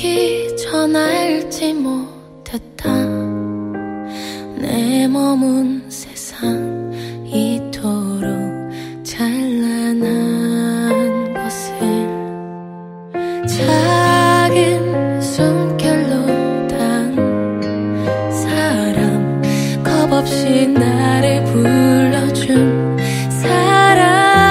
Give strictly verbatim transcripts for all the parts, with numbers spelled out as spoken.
놓기 전 알지 못했다. 내 머문 세상 이토록 찬란한 것을 작은 숨결로 단 사람, 겁없이 나를 불러준 사람,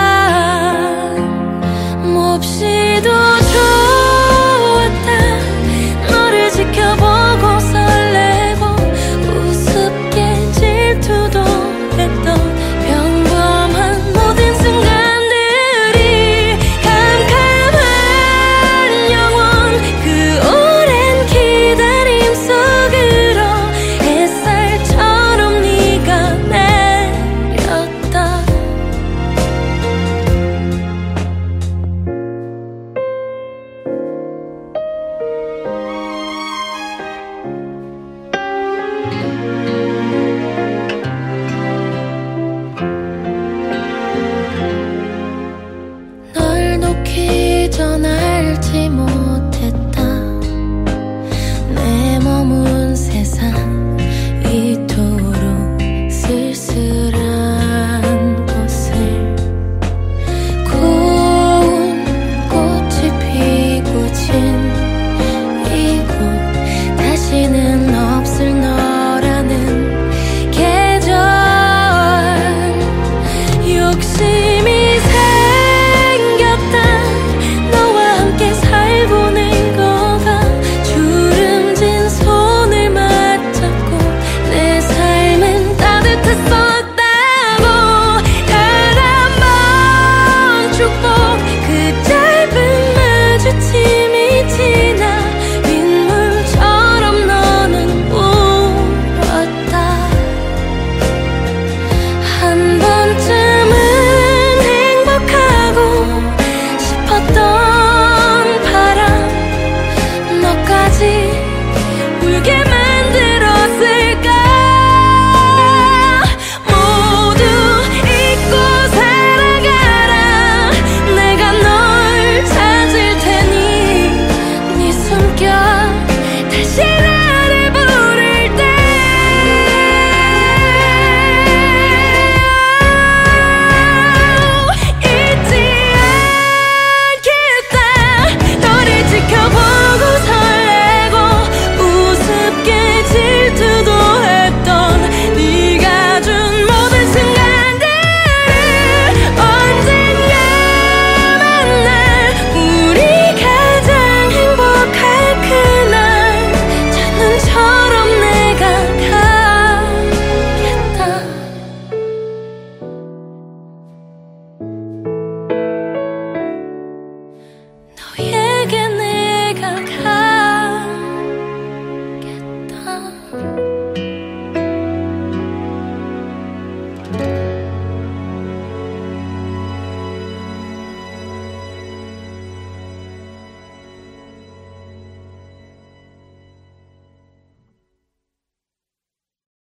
몹시도 좋았다. 너를 지켜보고 설레고 우습게 질투도 했던 평범한 모든 순간들이 캄캄한 영원 그 오랜 기다림 속으로 햇살처럼 네가 내렸다. 널 놓기 전 알지 못했다. 내 머문 세상 이토록 쓸쓸한 것을 고운 꽃이 피고 진 이곳 다시는 없을 너라는 계절. 욕심이 생겼다. 너와 함께 살고는 거가 주름진 손을 맞잡고 내 삶은 따뜻했었다고. 단 한 번 축복 그 짧은 마주침이 지나 빗물처럼 너는 울었다. 한 번쯤은 행복하고 싶었던 바람, 너까지 울게 만들었을까. 모두 잊고 살아가라. 내가 널 찾을 테니 네 숨결 다시 나